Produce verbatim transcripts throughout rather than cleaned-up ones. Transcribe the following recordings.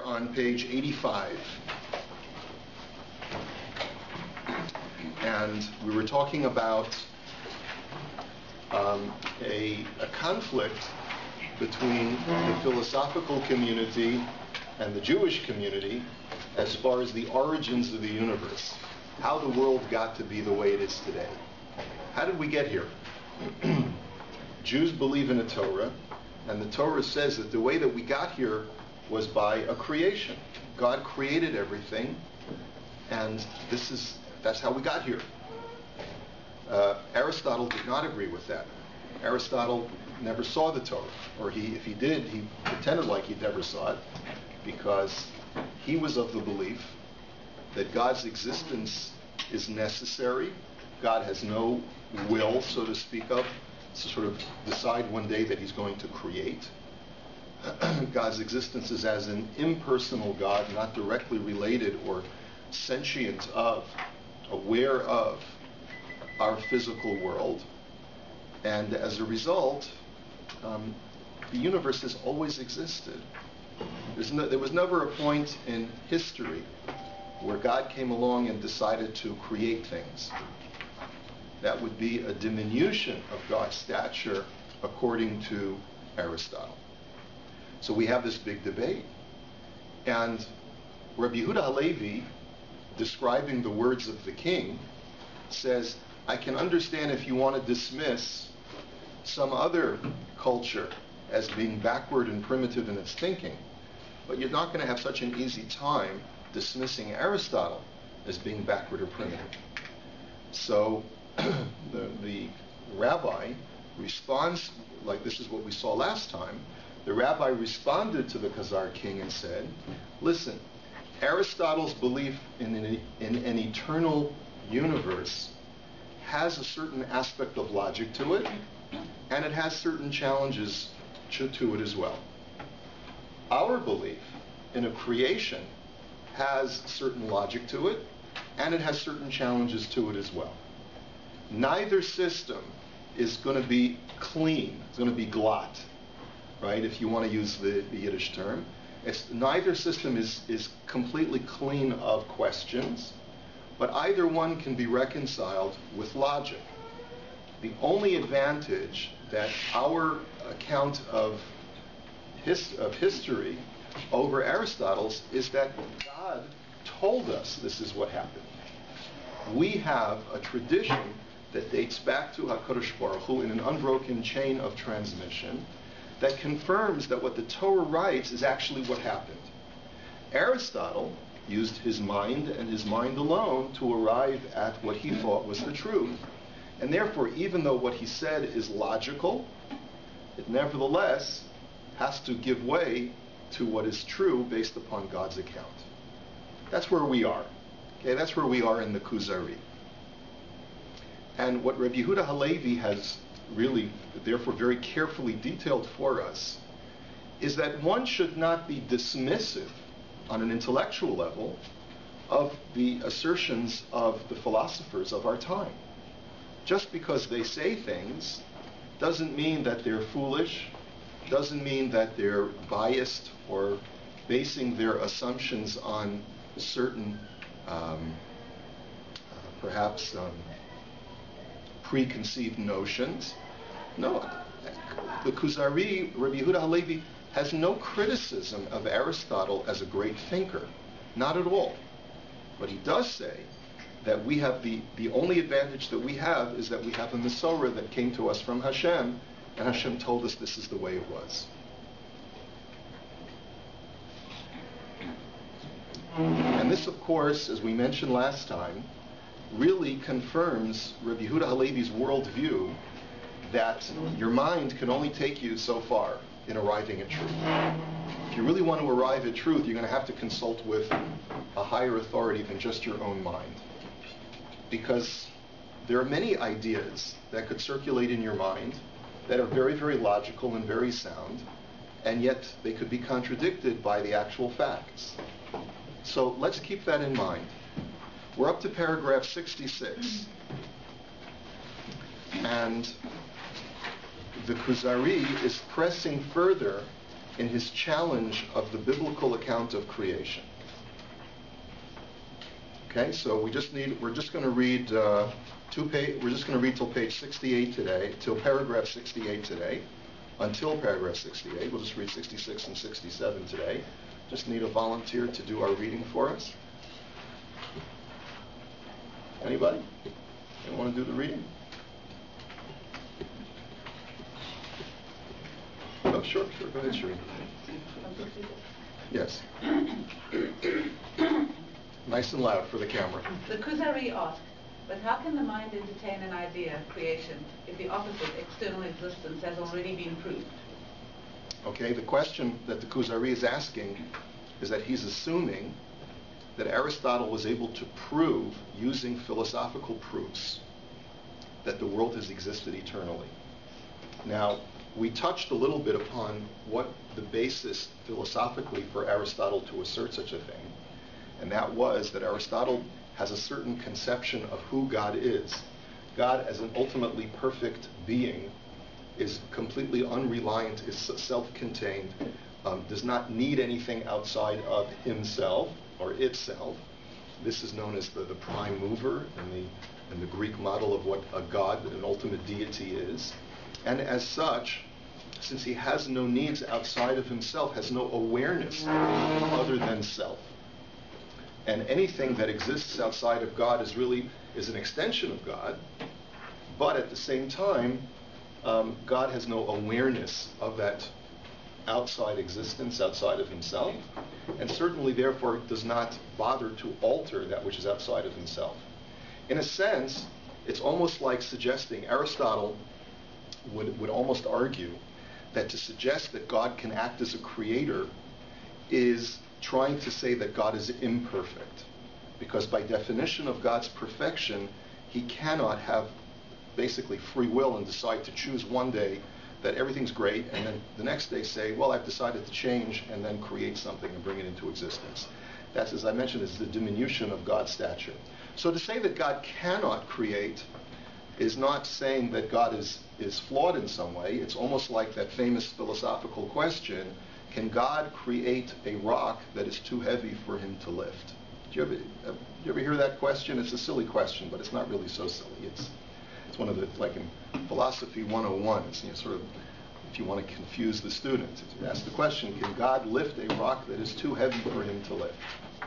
on page eighty-five. And we were talking about um, a, a conflict between the philosophical community and the Jewish community as far as the origins of the universe, how the world got to be the way it is today. How did we get here? Jews believe in a Torah, and the Torah says that the way that we got here was by a creation. God created everything, and this is that's how we got here. Uh, Aristotle did not agree with that. Aristotle never saw the Torah, or he, if he did, he pretended like he never saw it, because he was of the belief that God's existence is necessary. God has no will, so to speak of, to sort of decide one day that he's going to create. God's existence is as an impersonal God, not directly related or sentient of, aware of our physical world. And as a result, um, the universe has always existed. There's no, there was never a point in history where God came along and decided to create things. That would be a diminution of God's stature, according to Aristotle. So we have this big debate. And Rabbi Yehuda Halevi, describing the words of the king, says, I can understand if you want to dismiss some other culture as being backward and primitive in its thinking, but you're not going to have such an easy time dismissing Aristotle as being backward or primitive. So the, the rabbi responds, like this is what we saw last time. The rabbi responded to the Khazar king and said, listen, Aristotle's belief in an, in an eternal universe has a certain aspect of logic to it, and it has certain challenges to, to it as well. Our belief in a creation has certain logic to it, and it has certain challenges to it as well. Neither system is going to be clean. It's going to be glatt, right, if you want to use the, the Yiddish term. It's, neither system is, is completely clean of questions, but either one can be reconciled with logic. The only advantage that our account of, his, of history over Aristotle's is that God told us this is what happened. We have a tradition that dates back to HaKadosh Baruch Hu in an unbroken chain of transmission that confirms that what the Torah writes is actually what happened. Aristotle used his mind and his mind alone to arrive at what he thought was the truth. And therefore, even though what he said is logical, it nevertheless has to give way to what is true based upon God's account. That's where we are. Okay, that's where we are in the Kuzari. And what Rabbi Yehuda Halevi has really, therefore, very carefully detailed for us is that one should not be dismissive on an intellectual level of the assertions of the philosophers of our time. Just because they say things doesn't mean that they're foolish, doesn't mean that they're biased or basing their assumptions on certain, um, uh, perhaps, um, preconceived notions. No, the Kuzari, Rabbi Yehuda Halevi, has no criticism of Aristotle as a great thinker. Not at all. But he does say that we have the, the only advantage that we have is that we have a Masorah that came to us from Hashem, and Hashem told us this is the way it was. And this, of course, as we mentioned last time, really confirms Rabbi Yehuda Halevi's worldview that your mind can only take you so far in arriving at truth. If you really want to arrive at truth, you're going to have to consult with a higher authority than just your own mind. Because there are many ideas that could circulate in your mind that are very, very logical and very sound, and yet they could be contradicted by the actual facts. So let's keep that in mind. We're up to paragraph sixty-six. And the Kuzari is pressing further in his challenge of the biblical account of creation. Okay, so we just need, we're just going to read uh, two page, we're just going to read till page sixty-eight today, till paragraph sixty-eight today, until paragraph sixty-eight. We'll just read sixty-six and sixty-seven today. Just need a volunteer to do our reading for us. Anybody? Anyone want to do the reading? Oh, sure, sure. Go ahead, Shereen. Yes. Nice and loud for the camera. The Kuzari asked, but how can the mind entertain an idea, creation, if the opposite, external existence, has already been proved? Okay, the question that the Kuzari is asking is that he's assuming that Aristotle was able to prove, using philosophical proofs, that the world has existed eternally. Now, we touched a little bit upon what the basis philosophically for Aristotle to assert such a thing, and that was that Aristotle has a certain conception of who God is. God, as an ultimately perfect being, is completely unreliant, is self-contained, um, does not need anything outside of himself or itself. This is known as the, the prime mover in the, in the Greek model of what a god, an ultimate deity is. And as such, since he has no needs outside of himself, has no awareness of anything other than self. And anything that exists outside of God is really is an extension of God, but at the same time, um, God has no awareness of that outside existence, outside of himself, and certainly therefore does not bother to alter that which is outside of himself. In a sense, it's almost like suggesting, Aristotle would, would almost argue that to suggest that God can act as a creator is trying to say that God is imperfect, because by definition of God's perfection, he cannot have basically free will and decide to choose one day that everything's great, and then the next day say, well, I've decided to change, and then create something and bring it into existence. That's, as I mentioned, is the diminution of God's stature. So to say that God cannot create is not saying that God is, is flawed in some way. It's almost like that famous philosophical question, can God create a rock that is too heavy for him to lift? Do you ever, uh, do you ever hear that question? It's a silly question, but it's not really so silly. It's It's one of the, like in philosophy one oh one, it's, you know, sort of, if you want to confuse the student, you ask the question, can God lift a rock that is too heavy for him to lift?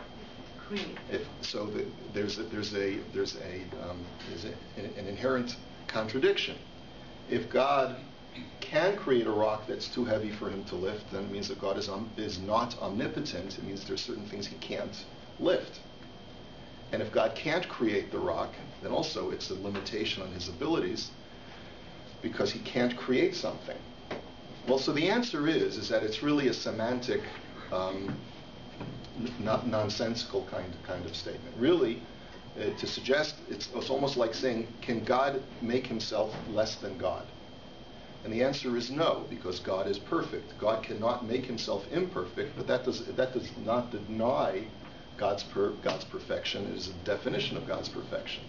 If, so the, there's a, there's a, there's a, um, there's a, an, an inherent contradiction. If God can create a rock that's too heavy for him to lift, then it means that God is, um, is not omnipotent. It means there's certain things he can't lift. And if God can't create the rock, then also it's a limitation on his abilities because he can't create something. Well, so the answer is, is that it's really a semantic, um, n- not nonsensical kind, kind of statement. Really, uh, to suggest, it's, it's almost like saying, can God make himself less than God? And the answer is no, because God is perfect. God cannot make himself imperfect, but that does, that does not deny God's, per, God's perfection. It is a definition of God's perfection.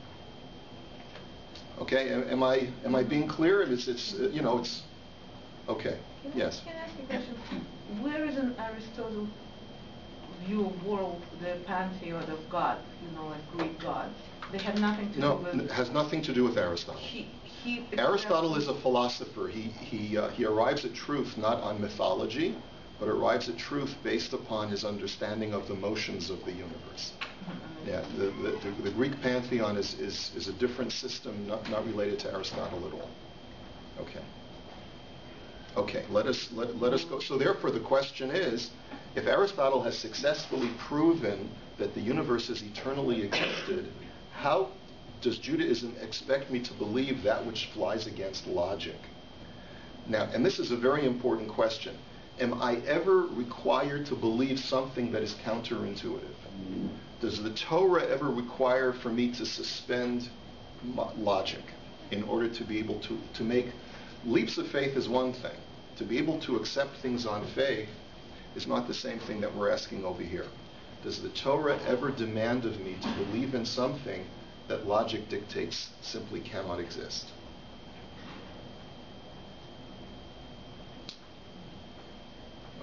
Okay, am, am I am I being clear? It's, it's uh, you know, it's, okay, can yes. I, can I ask you a question? Where is in Aristotle's view of world, the pantheon of God, you know, like Greek gods? They have nothing to No, do with... it has nothing to do with Aristotle. He, he Aristotle is a philosopher. He, he, uh, he arrives at truth not on mythology, but arrives at truth based upon his understanding of the motions of the universe. Yeah, the, the, the, the Greek pantheon is, is, is a different system, not, not related to Aristotle at all. Okay. Okay, let us, let, let us go. So therefore the question is, if Aristotle has successfully proven that the universe has eternally existed, how does Judaism expect me to believe that which flies against logic? Now, and this is a very important question. Am I ever required to believe something that is counterintuitive? Does the Torah ever require for me to suspend mo- logic in order to be able to, to make leaps of faith is one thing. To be able to accept things on faith is not the same thing that we're asking over here. Does the Torah ever demand of me to believe in something that logic dictates simply cannot exist?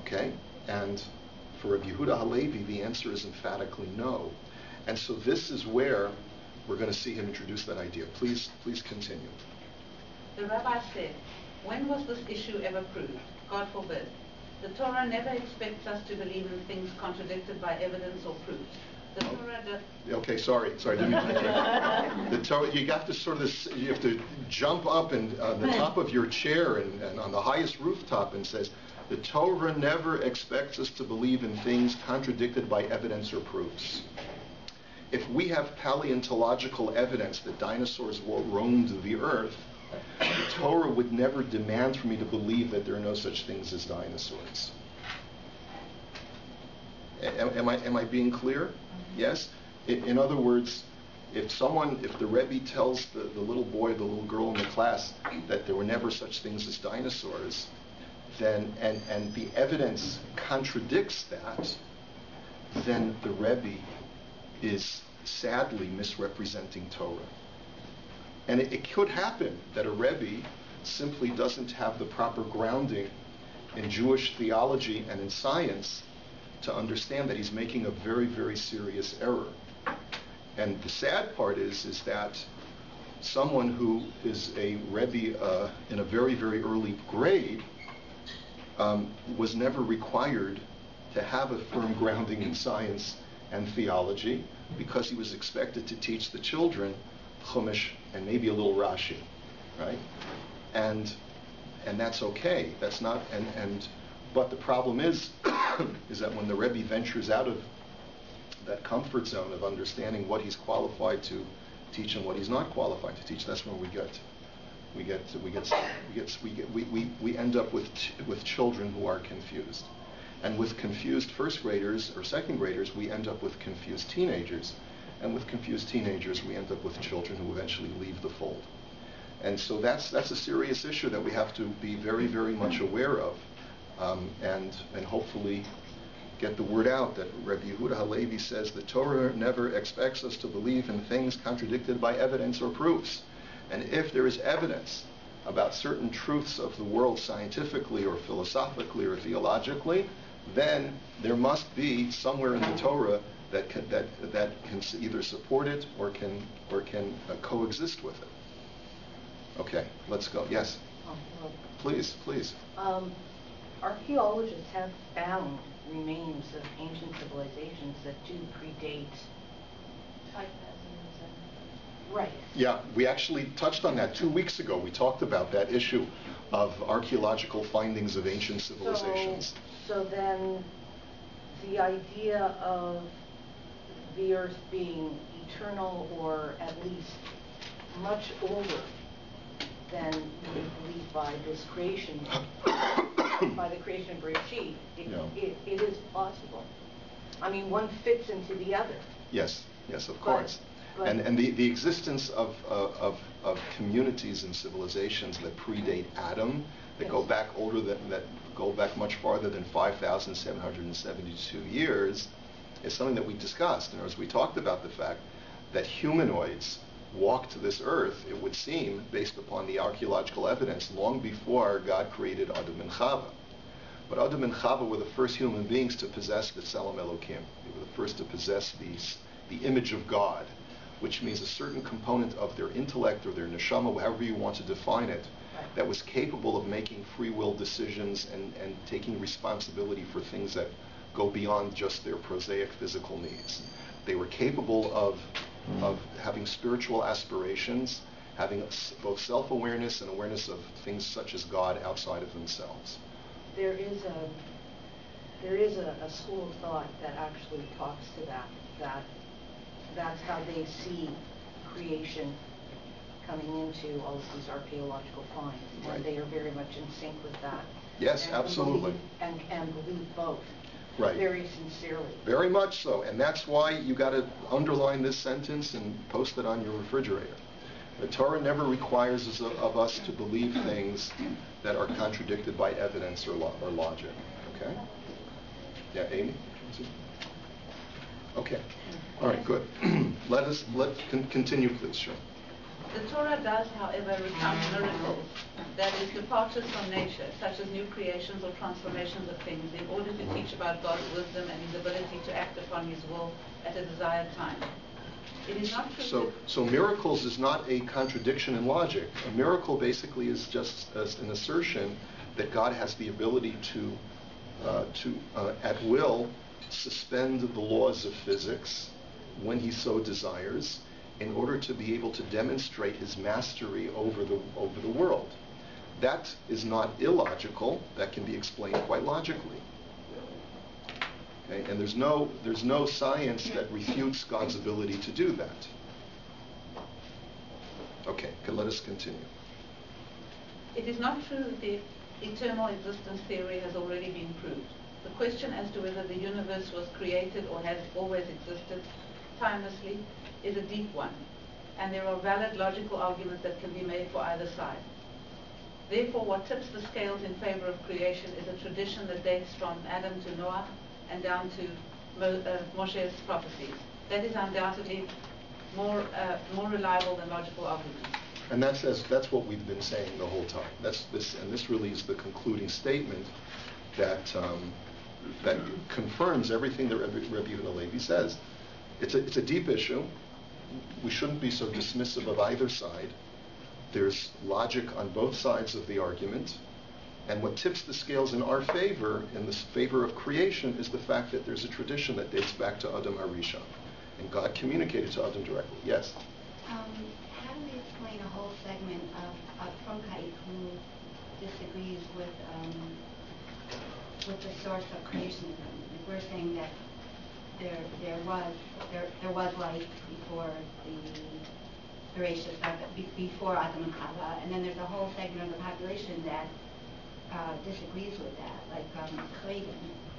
Okay? And for Rabbi Yehuda Halevi, the answer is emphatically no. And so this is where we're going to see him introduce that idea. Please, please continue. The rabbi said, when was this issue ever proved? God forbid. The Torah never expects us to believe in things contradicted by evidence or proof. The Torah does... Okay, sorry, sorry, didn't mean to interrupt. The Torah, you have to sort of, you have to jump up and on the top of your chair and, and on the highest rooftop and says, the Torah never expects us to believe in things contradicted by evidence or proofs. If we have paleontological evidence that dinosaurs roamed the earth, the Torah would never demand for me to believe that there are no such things as dinosaurs. Am, am I am I being clear? Yes? In, in other words, if someone, if the Rebbe tells the, the little boy, the little girl in the class that there were never such things as dinosaurs, then and, and the evidence contradicts that, then the Rebbe is sadly misrepresenting Torah. And it, it could happen that a Rebbe simply doesn't have the proper grounding in Jewish theology and in science to understand that he's making a very, very serious error. And the sad part is, is that someone who is a Rebbe uh, in a very, very early grade um, was never required to have a firm grounding in science and theology, because he was expected to teach the children Chumash and maybe a little Rashi, right? And and that's okay. That's not and and but the problem is is that when the Rebbe ventures out of that comfort zone of understanding what he's qualified to teach and what he's not qualified to teach, that's when we get we get we get we get we get, we, we, we end up with ch- with children who are confused. And with confused first graders or second graders, we end up with confused teenagers. And with confused teenagers, we end up with children who eventually leave the fold. And so that's that's a serious issue that we have to be very, very much aware of, um, and and hopefully get the word out that Rabbi Yehuda Halevi says the Torah never expects us to believe in things contradicted by evidence or proofs. And if there is evidence about certain truths of the world scientifically or philosophically or theologically, then there must be somewhere in the Torah that can, that that can either support it or can or can uh, coexist with it. Okay, let's go. Yes. Oh, well, please, please. Um, archaeologists have found remains of ancient civilizations that do predate five thousand seven. Right. Yeah, we actually touched on that two weeks ago. We talked about that issue of archaeological findings of ancient civilizations. So, so then the idea of the earth being eternal, or at least much older than we believe by this creation, by the creation of Bereshit, it, Yeah. it, it is possible. I mean, one fits into the other. Yes, yes, of But- course. but- and and the, the existence of, uh, of of communities and civilizations that predate Adam, that go Yes. back older than that go back much farther than five thousand seven hundred seventy-two years, is something that we discussed. And as we talked about the fact that humanoids walked this earth, it would seem, based upon the archaeological evidence, long before God created Adam and Chava. But Adam and Chava were the first human beings to possess the Tselem Elokim. They were the first to possess these, the image of God, which means a certain component of their intellect or their neshama, however you want to define it, that was capable of making free will decisions and, and taking responsibility for things that go beyond just their prosaic physical needs. They were capable of of having spiritual aspirations, having both self-awareness and awareness of things such as God outside of themselves. There is a there is a, a school of thought that actually talks to that. That that's how they see creation coming into all of these archaeological finds, and Right. they are very much in sync with that. Yes, and absolutely. Believe, and and believe both. Right. Very sincerely. Very much so, and that's why you got to underline this sentence and post it on your refrigerator. The Torah never requires us, of us to believe things that are contradicted by evidence or, lo- or logic. Okay? Yeah, Amy? Okay. All right, good. Let us let con- continue, please, sure. The Torah does, however, recount miracles, that is, departures from nature, such as new creations or transformations of things, in order to teach about God's wisdom and his ability to act upon his will at a desired time. It is not true So, that- so miracles is not a contradiction in logic. A miracle basically is just as an assertion that God has the ability to, uh, to uh, at will, suspend the laws of physics when he so desires, in order to be able to demonstrate his mastery over the over the world. That is not illogical. That can be explained quite logically. Okay? And there's no there's no science that refutes God's ability to do that. Okay, okay, let us continue. It is not true that the eternal existence theory has already been proved. The question as to whether the universe was created or has always existed timelessly is a deep one, and there are valid logical arguments that can be made for either side. Therefore, what tips the scales in favor of creation is a tradition that dates from Adam to Noah and down to Mo, uh, Moshe's prophecies. That is undoubtedly more uh, more reliable than logical arguments. And that's as, that's what we've been saying the whole time. That's this, and this really is the concluding statement that um, that confirms everything that Rabbi, Rabbi Yehuda Levi says. It's a it's a deep issue. We shouldn't be so dismissive of either side. There's logic on both sides of the argument, and what tips the scales in our favor, in the favor of creation, is the fact that there's a tradition that dates back to Adam HaRishon, and God communicated to Adam directly. Yes. Um, how do we explain a whole segment of, of Cronkite who disagrees with um, with the source of creationism? Like we're saying that there there was there there was life before the Bereshit, uh, be, before Adam and Chava, and then there's a whole segment of the population that uh, disagrees with that, like um, Clayton.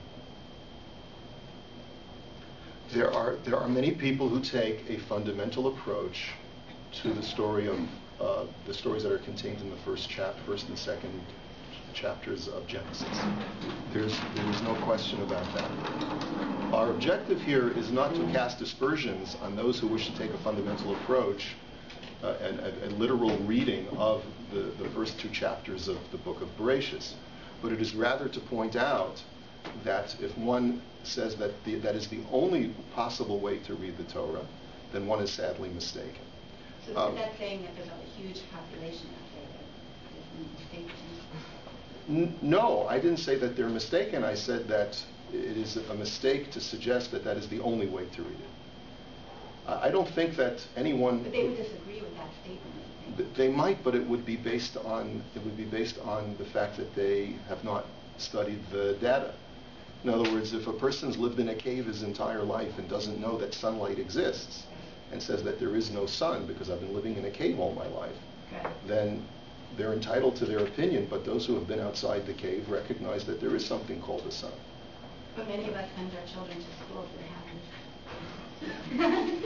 There are there are many people who take a fundamental approach to the story of uh, the stories that are contained in the first chap, first and second chapters of Genesis. There's there is no question about that. Our objective here is not to cast aspersions on those who wish to take a fundamental approach uh, and a, a literal reading of the, the first two chapters of the book of Bereshit, but it is rather to point out that if one says that the, that is the only possible way to read the Torah, then one is sadly mistaken. So Um, is that saying that there's a huge population out there that is mistaken? N- no, I didn't say that they're mistaken. I said that it is a mistake to suggest that that is the only way to read it. I I don't think that anyone... But they would disagree with that statement. I think. Th- They might, but it would be based on it would be based on the fact that they have not studied the data. In other words, if a person's lived in a cave his entire life and doesn't know that sunlight exists, and says that there is no sun because I've been living in a cave all my life, Okay. then they're entitled to their opinion. But those who have been outside the cave recognize that there is something called the sun. But many of us send our children to school if it happens.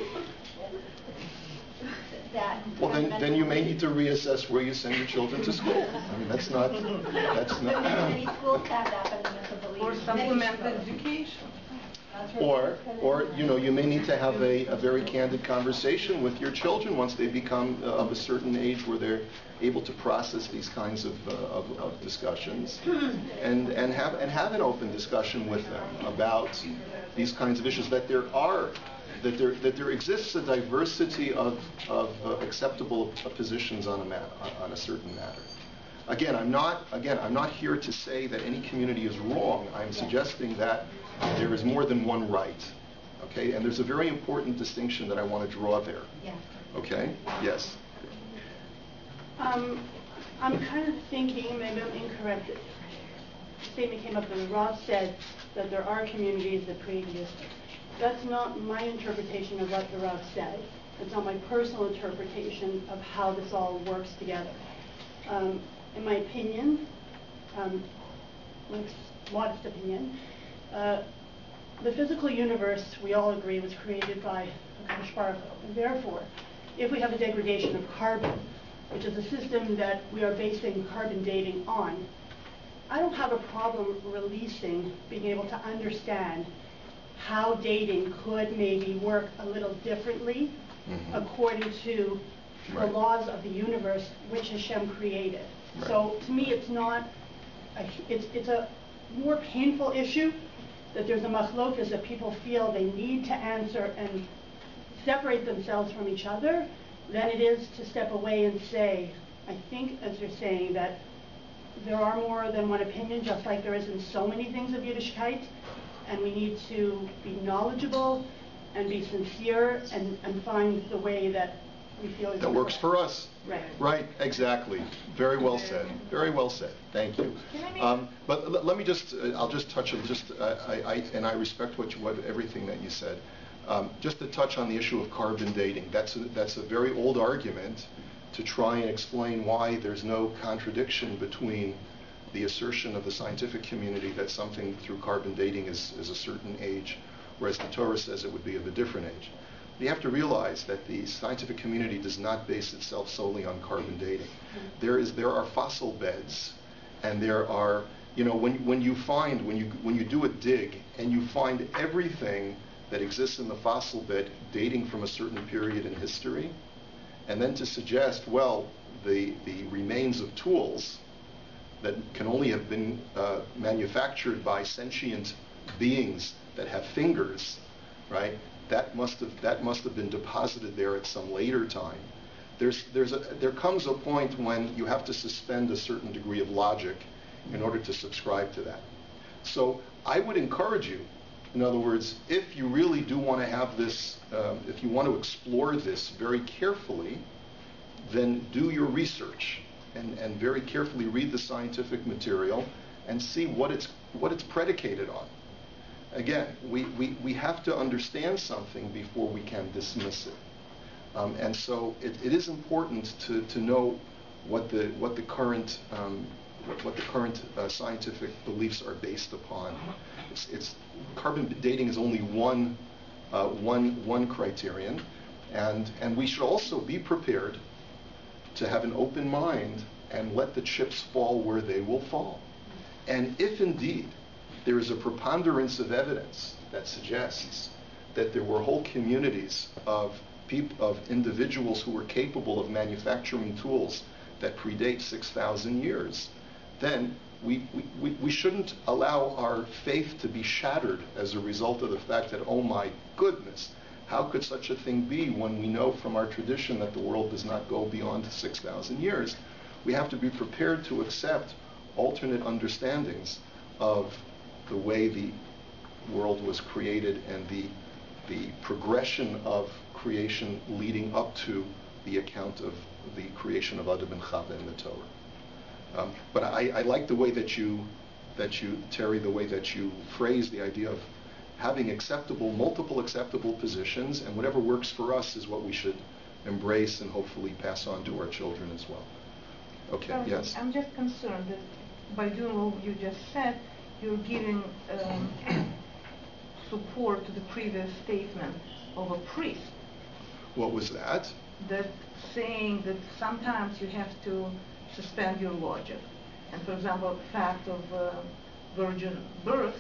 that. Well, then, then you may need to reassess where you send your children to school. I mean, that's not, that's But many, not. many schools have that fundamental belief. Or Many supplemental schools. education. Or, or you know, you may need to have a, a very candid conversation with your children once they become uh, of a certain age where they're able to process these kinds of, uh, of, of discussions, and and have and have an open discussion with them about these kinds of issues. That there are, that there that there exists a diversity of of uh, acceptable uh, positions on a ma- on a certain matter. Again, I'm not again I'm not here to say that any community is wrong. I'm suggesting that there is more than one right. Okay, and there's a very important distinction that I want to draw there. Yeah. Okay? Yes. Um, I'm kind of thinking, maybe I'm incorrect, the statement came up and Rob said that there are communities that pre-exist. That's not my interpretation of what the Rav said. It's not my personal interpretation of how this all works together. Um, in my opinion, um, my modest opinion, uh, the physical universe, we all agree, was created by Hakadosh Baruch Hu. And therefore, if we have a degradation of carbon, which is a system that we are basing carbon dating on, I don't have a problem releasing, being able to understand how dating could maybe work a little differently Mhm. according to the Right. laws of the universe which Hashem created. Right. So to me, it's not, a, it's, it's a more painful issue that there's a machlokas that people feel they need to answer and separate themselves from each other than it is to step away and say, I think, as you're saying, that there are more than one opinion, just like there is in so many things of Yiddishkeit, and we need to be knowledgeable and be sincere and, and find the way that we feel is That works correct. for us. Right. Right, exactly. Very well said. Very well said. Thank you. Can I make- Um, but l- let me just, uh, I'll just touch on just, uh, I, I, and I respect what you, what, everything that you said. Um, just to touch on the issue of carbon dating. That's a, that's a very old argument to try and explain why there's no contradiction between the assertion of the scientific community that something through carbon dating is, is a certain age, whereas the Torah says it would be of a different age. You have to realize that the scientific community does not base itself solely on carbon dating. There is, there are fossil beds, and there are, you know, when, when you find, when you, when you do a dig, and you find everything that exists in the fossil bed dating from a certain period in history, and then to suggest, well, the, the remains of tools that can only have been uh, manufactured by sentient beings that have fingers, right? That must have that must have been deposited there at some later time. There's there's a there comes a point when you have to suspend a certain degree of logic in order to subscribe to that. So I would encourage you, in other words, if you really do want to have this, um, if you want to explore this very carefully, then do your research and, and very carefully read the scientific material and see what it's what it's predicated on. Again, we, we, we have to understand something before we can dismiss it. Um, and so it, it is important to, to know what the what the current um, what, what the current uh, scientific beliefs are based upon. It's, it's carbon dating is only one uh, one one criterion, and and we should also be prepared to have an open mind and let the chips fall where they will fall. And if indeed there is a preponderance of evidence that suggests that there were whole communities of people, of individuals who were capable of manufacturing tools that predate six thousand years, then we, we, we shouldn't allow our faith to be shattered as a result of the fact that, oh my goodness, how could such a thing be when we know from our tradition that the world does not go beyond six thousand years? We have to be prepared to accept alternate understandings of the way the world was created and the, the progression of creation leading up to the account of the creation of Adam and Chava in the Torah. Um, but I, I like the way that you, that you, Terry, the way that you phrase the idea of having acceptable, multiple acceptable positions, and whatever works for us is what we should embrace and hopefully pass on to our children as well. Okay, Um, yes. I'm just concerned that by doing what you just said, you're giving um, support to the previous statement of a priest, What was that? that saying that sometimes you have to suspend your logic. And for example, the fact of uh, virgin birth,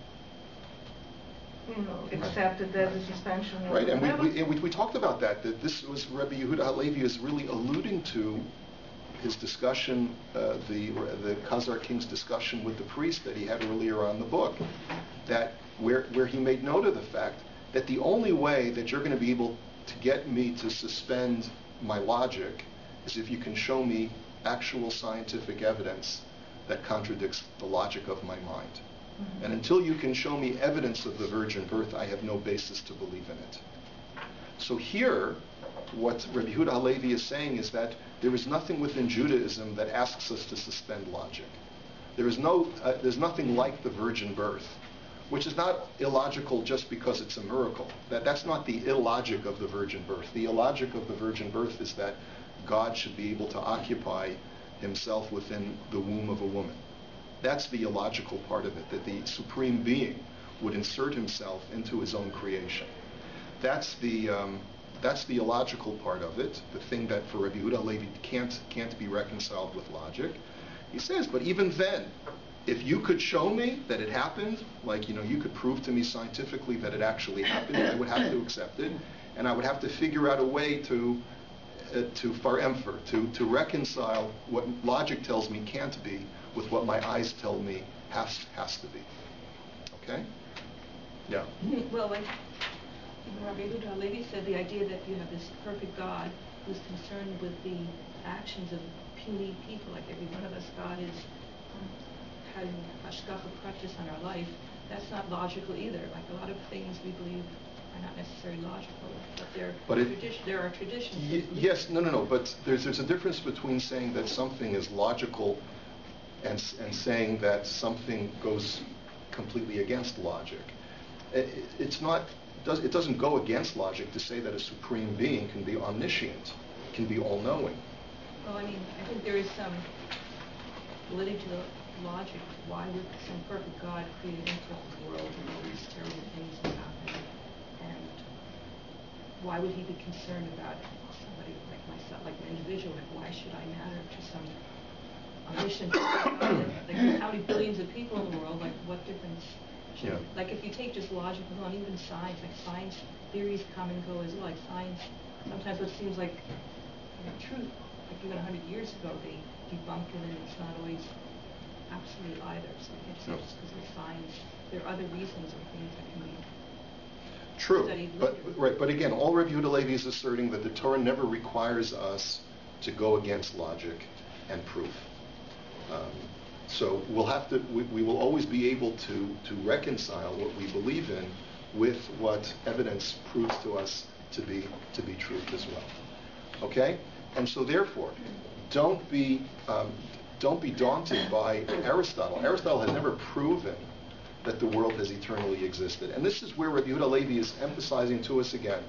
you know, accepted as a suspension or Right, and we, whatever. we, and we, we talked about that, that this was Rabbi Yehuda Halevi is really alluding to his discussion, uh, the the Khazar King's discussion with the priest that he had earlier on the book, that where where he made note of the fact that the only way that you're going to be able to get me to suspend my logic is if you can show me actual scientific evidence that contradicts the logic of my mind. Mm-hmm. And until you can show me evidence of the virgin birth, I have no basis to believe in it. So here, what Rabbi Yehuda Halevi is saying is that there is nothing within Judaism that asks us to suspend logic. There is no, uh, there's nothing like the virgin birth, which is not illogical just because it's a miracle. That, that's not the illogic of the virgin birth. The illogic of the virgin birth is that God should be able to occupy himself within the womb of a woman. That's the illogical part of it, that the supreme being would insert himself into his own creation. That's the um, that's the illogical part of it, the thing that for Rabbi Yehuda Halevi can't can't be reconciled with logic. He says, but even then, if you could show me that it happened, like, you know, you could prove to me scientifically that it actually happened, I would have to accept it, and I would have to figure out a way to uh, to faremfer, to, to reconcile what logic tells me can't be with what my eyes tell me has, has to be. Okay? Yeah. Well, like Rabbi Yehuda Halevi said, the idea that you have this perfect God who's concerned with the actions of puny people, like every one of us, God is um, having hashgacha practice on our life, that's not logical either. Like a lot of things we believe are not necessarily logical, but they're but it, tradi- there are traditions. Y- yes, no, no, no, but there's, there's a difference between saying that something is logical and, and saying that something goes completely against logic. It, it's not, does, it doesn't go against logic to say that a supreme being can be omniscient, can be all-knowing. Well, I mean, I think there is some validity to the logic. Why would some perfect God create an imperfect world and all these terrible things that happen? And why would he be concerned about somebody like myself, like an individual? Like, why should I matter to some omniscient God? Like, how many billions of people in the world? Like, what difference? Should, Yeah. Like, if you take just logic alone, even science, like science theories come and go as well. Like science, sometimes what seems like you know, truth, like even a hundred years ago, they debunk it, and it's not always absolute either. So I guess No. just because of science, there are other reasons or things that can be True, studied but later. right. But again, all Rabbi Yehuda Halevi is asserting that the Torah never requires us to go against logic and proof. Um, so we'll have to. We, we will always be able to to reconcile what we believe in with what evidence proves to us to be to be truth as well. Okay, and so therefore, don't be um, don't be daunted by Aristotle. Aristotle has never proven that the world has eternally existed. And this is where Rabbi Yehuda Halevi is emphasizing to us again.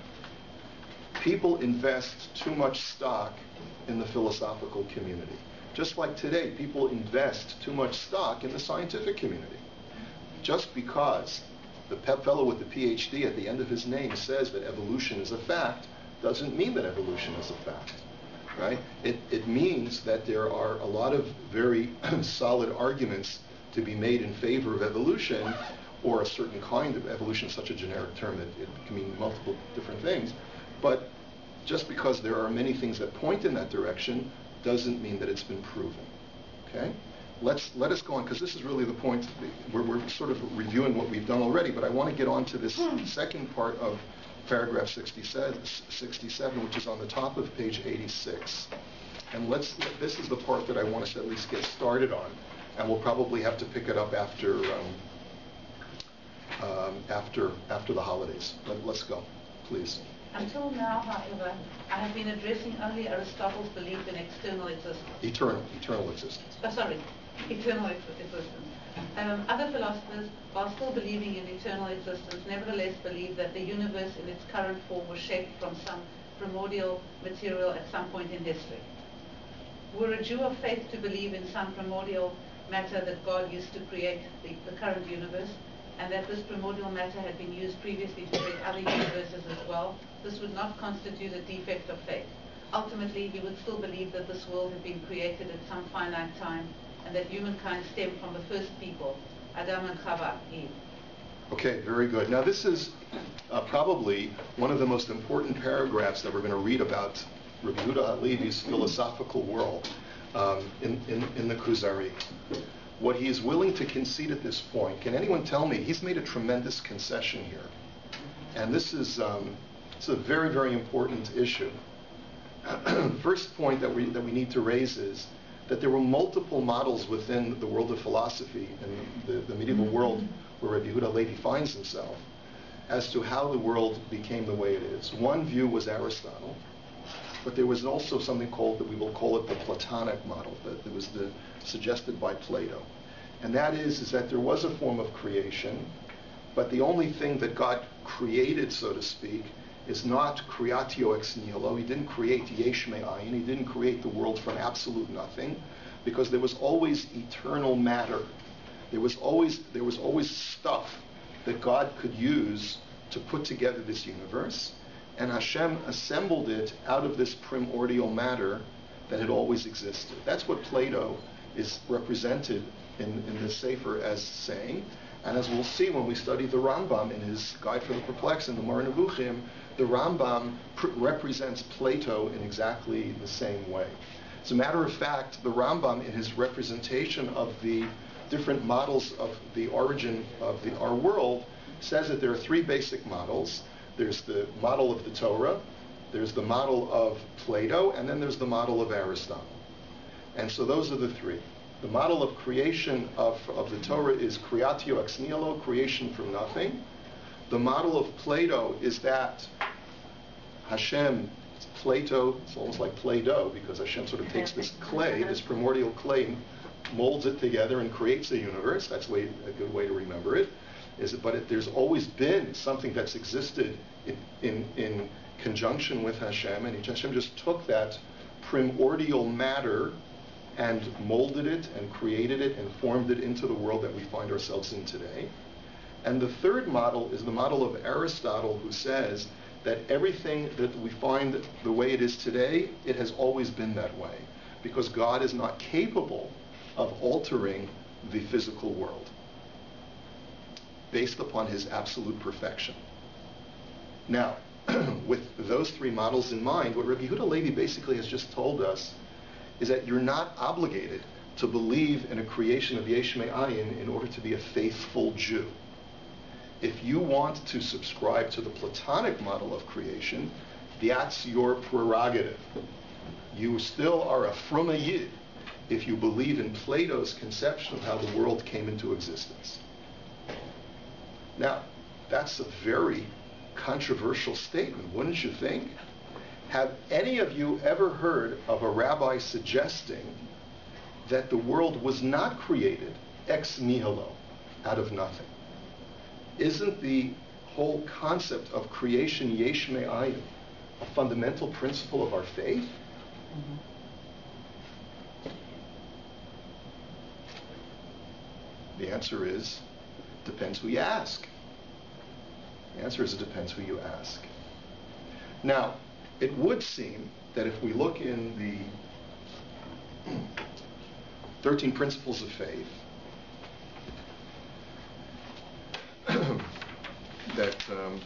People invest too much stock in the philosophical community. Just like today, people invest too much stock in the scientific community. Just because the pe- fellow with the P H D at the end of his name says that evolution is a fact, doesn't mean that evolution is a fact. Right? It, it means that there are a lot of very solid arguments to be made in favor of evolution, or a certain kind of evolution, such a generic term that it can mean multiple different things. But just because there are many things that point in that direction doesn't mean that it's been proven. Okay? Let's let us go on, because this is really the point where we're sort of reviewing what we've done already, but I want to get on to this second part of paragraph sixty-seven, which is on the top of page eighty-six. And let's, this is the part that I want us to at least get started on, and we'll probably have to pick it up after um, um, after after the holidays. Let, let's go, please. Until now, however, I have been addressing only Aristotle's belief in external existence. Eternal, eternal existence. Oh, sorry, eternal ex- existence. Um, other philosophers, while still believing in eternal existence, nevertheless believe that the universe in its current form was shaped from some primordial material at some point in history. Were a Jew of faith to believe in some primordial matter that God used to create the, the current universe, and that this primordial matter had been used previously to create other universes as well, this would not constitute a defect of faith. Ultimately, he would still believe that this world had been created at some finite time, and that humankind stemmed from the first people, Adam and Chava, Eve. Okay, very good. Now this is uh, probably one of the most important paragraphs that we're going to read about Rabbi Yehuda Halevi's philosophical world um, in, in, in the Kuzari. What he is willing to concede at this point, can anyone tell me, he's made a tremendous concession here. And this is um, it's a very, very important issue. First point that we, that we need to raise is that there were multiple models within the world of philosophy and the, the medieval world where Rabbi Yehuda Halevi finds himself as to how the world became the way it is. One view was Aristotle, but there was also something called, that we will call it the Platonic model, that it was the, suggested by Plato. And that is, is that there was a form of creation, but the only thing that God created, so to speak, is not creatio ex nihilo. He didn't create yesh me'ayin. He didn't create the world from absolute nothing, because there was always eternal matter. There was always there was always stuff that God could use to put together this universe, and Hashem assembled it out of this primordial matter that had always existed. That's what Plato is represented in, in the Sefer as saying. And as we'll see when we study the Rambam in his Guide for the Perplexed in the Moreh Nevuchim, the Rambam pr- represents Plato in exactly the same way. As a matter of fact, the Rambam, in his representation of the different models of the origin of the, our world, says that there are three basic models. There's the model of the Torah, there's the model of Plato, and then there's the model of Aristotle. And so those are the three. The model of creation of, of the Torah is creatio ex nihilo, creation from nothing. The model of Plato is that Hashem, it's Plato, it's almost like Play-Doh, because Hashem sort of takes this clay, this primordial clay, molds it together and creates a universe. That's way, a good way to remember it. Is it, but it, there's always been something that's existed in, in, in conjunction with Hashem, and Hashem just took that primordial matter and molded it and created it and formed it into the world that we find ourselves in today. And the third model is the model of Aristotle, who says that everything that we find the way it is today, it has always been that way, because God is not capable of altering the physical world based upon his absolute perfection. Now, with those three models in mind, what Rabbi Yehuda Levi basically has just told us is that you're not obligated to believe in a creation of Yesh Me'ayin in order to be a faithful Jew. If you want to subscribe to the Platonic model of creation, that's your prerogative. You still are a Fruma Yid if you believe in Plato's conception of how the world came into existence. Now, that's a very controversial statement, wouldn't you think? Have any of you ever heard of a rabbi suggesting that the world was not created ex nihilo, out of nothing? Isn't the whole concept of creation yesh me'ayin a fundamental principle of our faith? Mm-hmm. The answer is, depends who you ask. The answer is, it depends who you ask. Now, it would seem that if we look in the thirteen Principles of Faith, that um,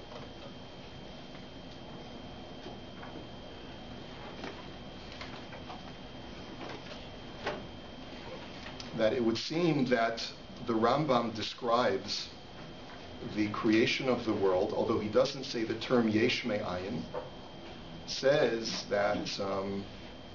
that it would seem that the Rambam describes the creation of the world, although he doesn't say the term yesh me'ayin, says that um,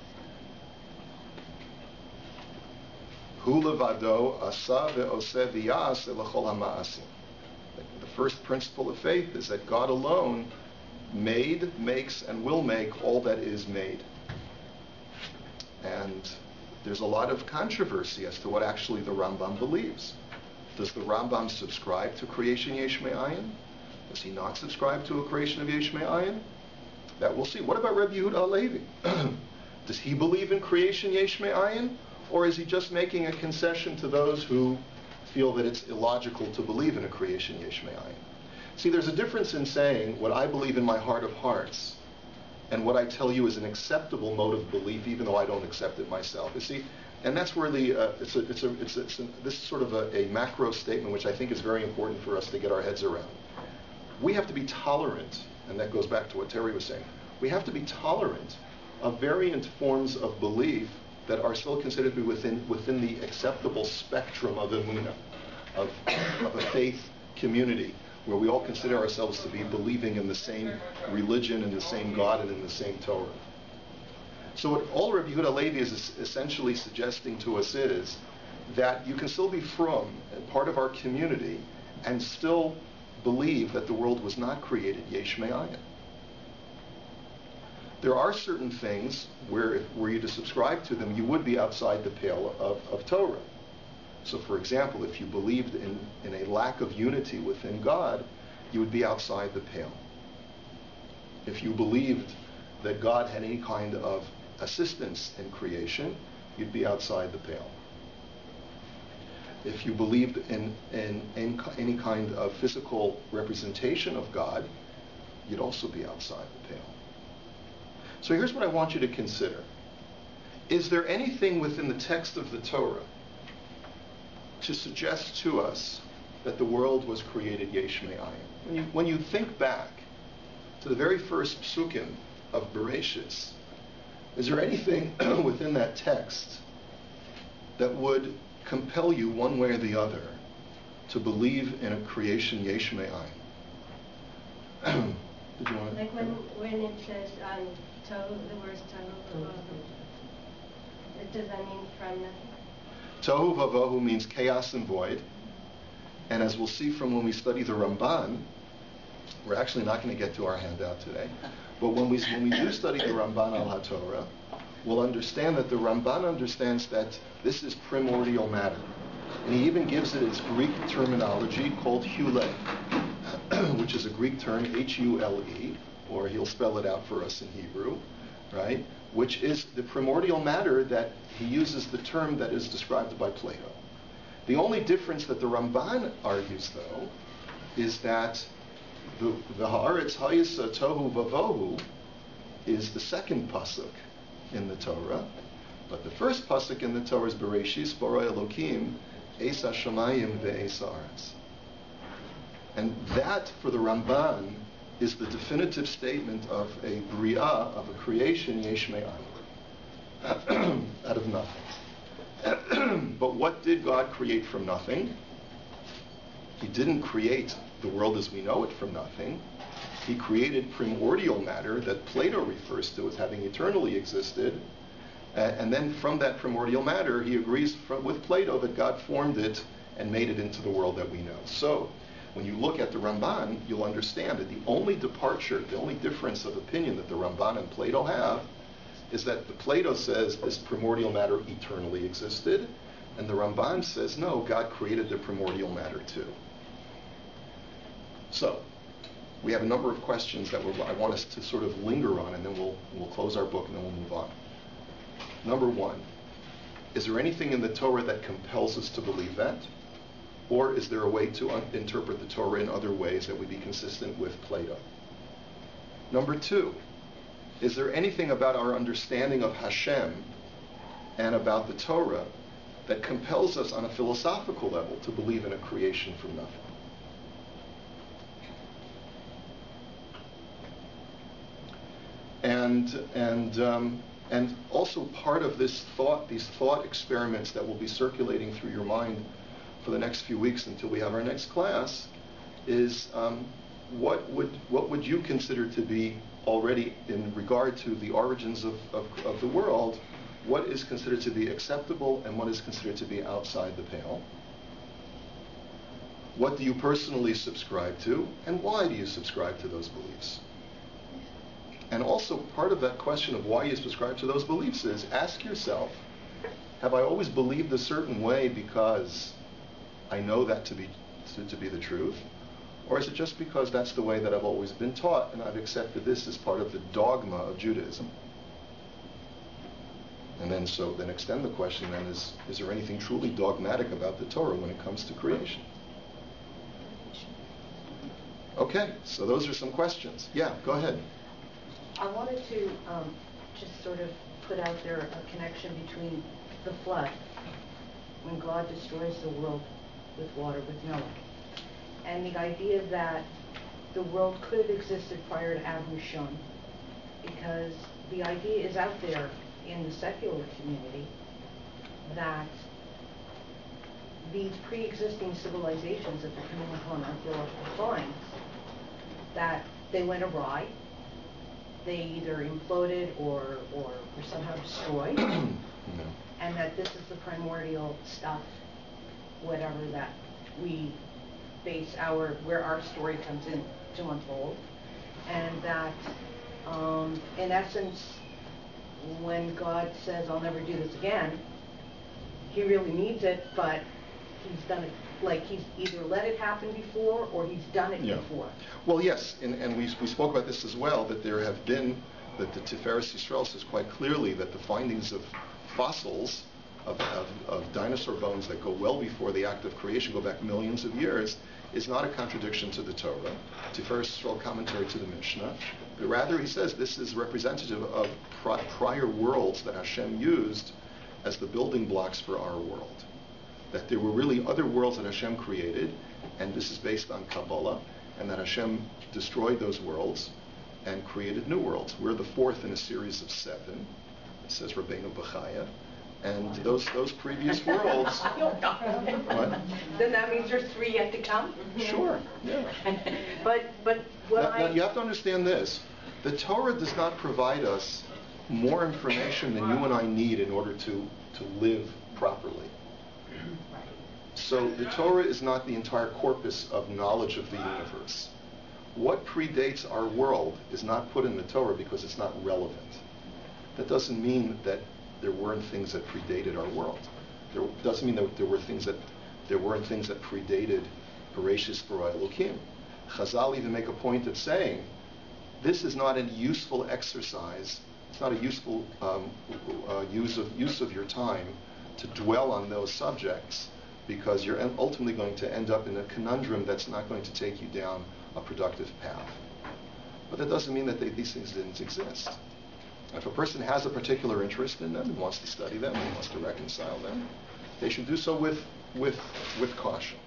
hu levado asa ve'oseh v'yas elachol ha'ma'asim. The first principle of faith is that God alone made, makes, and will make all that is made. And there's a lot of controversy as to what actually the Rambam believes. Does the Rambam subscribe to creation yesh me'ayin? Does he not subscribe to a creation of yesh me'ayin? That we'll see. What about Rabbi Yehuda Halevi? Does he believe in creation yesh me'ayin? Or is he just making a concession to those who feel that it's illogical to believe in a creation yesh me'ayin? See, there's a difference in saying what I believe in my heart of hearts and what I tell you is an acceptable mode of belief, even though I don't accept it myself. You see, and that's where the uh, it's a it's a it's, a, it's a, this is sort of a, a macro statement which I think is very important for us to get our heads around. We have to be tolerant, and that goes back to what Terry was saying. We have to be tolerant of variant forms of belief that are still considered to be within within the acceptable spectrum of emunah, of of a faith community, where we all consider ourselves to be believing in the same religion and the same God and in the same Torah. So what all Rabbi Yehuda Halevi is essentially suggesting to us is that you can still be frum, part of our community, and still believe that the world was not created yesh me'ayin. There are certain things where, if were you to subscribe to them, you would be outside the pale of, of Torah. So, for example, if you believed in, in a lack of unity within God, you would be outside the pale. If you believed that God had any kind of assistance in creation, you'd be outside the pale. If you believed in, in, in any kind of physical representation of God, you'd also be outside the pale. So here's what I want you to consider. Is there anything within the text of the Torah to suggest to us that the world was created yesh me'ayin. When you, when you think back to the very first psukim of Bereshis, is there anything within that text that would compel you one way or the other to believe in a creation yesh me'ayin? Did you want to? Like when when it says um, tohu, the words tohu vavohu, does that mean from nothing? Tohu vavohu means chaos and void. And as we'll see from when we study the Ramban, we're actually not going to get to our handout today, but when we when we do study the Ramban al HaTorah, we'll understand that the Ramban understands that this is primordial matter. And he even gives it its Greek terminology called hule, which is a Greek term, H U L E, or he'll spell it out for us in Hebrew, right? Which is the primordial matter that he uses the term that is described by Plato. The only difference that the Ramban argues, though, is that the the Haaretz Hayisa Tohu Vavohu is the second pasuk in the Torah, but the first pasuk in the Torah is Bereshis Bara Elokim Eis HaShamayim Ve'eis Haaretz. And that, for the Ramban, is the definitive statement of a bria, of a creation, yesh me'ayin, out of nothing. But what did God create from nothing? He didn't create the world as we know it from nothing. He created primordial matter that Plato refers to as having eternally existed. Uh, and then from that primordial matter, he agrees from, with Plato that God formed it and made it into the world that we know. So, when you look at the Ramban, you'll understand that the only departure, the only difference of opinion that the Ramban and Plato have is that the Plato says this primordial matter eternally existed, and the Ramban says, no, God created the primordial matter too. So, we have a number of questions that we're, I want us to sort of linger on, and then we'll, we'll close our book and then we'll move on. Number one, is there anything in the Torah that compels us to believe that? Or is there a way to un- interpret the Torah in other ways that would be consistent with Plato? Number two, is there anything about our understanding of Hashem and about the Torah that compels us on a philosophical level to believe in a creation from nothing? And and um, and also part of this thought, these thought experiments that will be circulating through your mind for the next few weeks until we have our next class, is um, what would what would you consider to be already in regard to the origins of, of, of the world, what is considered to be acceptable and what is considered to be outside the pale? What do you personally subscribe to, and why do you subscribe to those beliefs? And also part of that question of why you subscribe to those beliefs is, ask yourself, have I always believed a certain way because I know that to be to, to be the truth? Or is it just because that's the way that I've always been taught and I've accepted this as part of the dogma of Judaism? And then so then extend the question then, is, is there anything truly dogmatic about the Torah when it comes to creation? Okay, so those are some questions. Yeah, go ahead. I wanted to um, just sort of put out there a connection between the flood, when God destroys the world with water with Noah, and the idea that the world could have existed prior to Ad Rishon, because the idea is out there in the secular community that these pre-existing civilizations that they're coming upon archaeological finds, that they went awry, they either imploded or, or were somehow destroyed, no. And that this is the primordial stuff, whatever that we base our, where our story comes in to unfold, and that um, in essence, when God says, I'll never do this again, he really means it, but he's done it, like he's either let it happen before or he's done it yeah. before. Well, yes, and, and we, we spoke about this as well, that there have been, that the Tiferes Yisrael says quite clearly that the findings of fossils of, of, of dinosaur bones that go well before the act of creation, go back millions of years, is not a contradiction to the Torah, Tiferes Yisrael commentary to the Mishnah, but rather he says this is representative of pri- prior worlds that Hashem used as the building blocks for our world. That there were really other worlds that Hashem created, and this is based on Kabbalah, and that Hashem destroyed those worlds and created new worlds. We're the fourth in a series of seven, it says Rabbeinu Bechaya, and those those previous worlds. What? Then that means there's three yet to come? Sure, yeah. But, but what Now, I... now you have to understand this. The Torah does not provide us more information than you and I need in order to, to live properly. So the Torah is not the entire corpus of knowledge of the universe. What predates our world is not put in the Torah because it's not relevant. That doesn't mean that there weren't things that predated our world. There doesn't mean that there were things that there weren't things that predated Bereshis Bara Elokim. Chazal even make a point of saying this is not a useful exercise. It's not a useful um, uh, use of use of your time to dwell on those subjects, because you're ultimately going to end up in a conundrum that's not going to take you down a productive path. But that doesn't mean that they, these things didn't exist. If a person has a particular interest in them and wants to study them and wants to reconcile them, they should do so with with with caution.